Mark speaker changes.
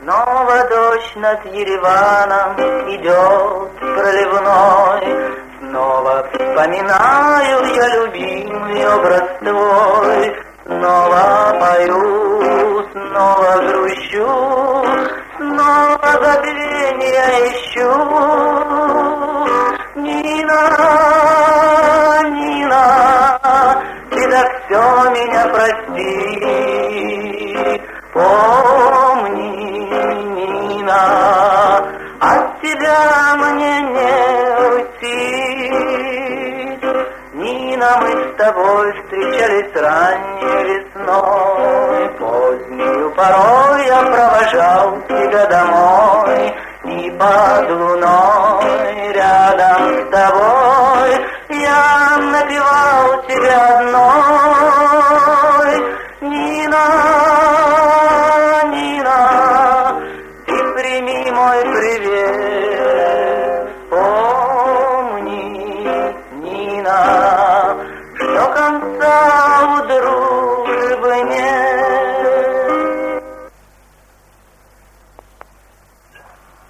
Speaker 1: Снова дождь над Ереваном идет проливной. Снова вспоминаю я любимый образ твой. Снова пою, снова грущу, снова забвенья ищу. Нина, Нина, ты за все меня прости. Помни, Нина, от тебя мне не уйти. Нина, мы с тобой встречались ранней весной. Позднюю порой я провожал тебя домой. И под луной рядом с тобой я напевал тебя одной. Нина, Нина, ты прими мой привет. Помни, Нина.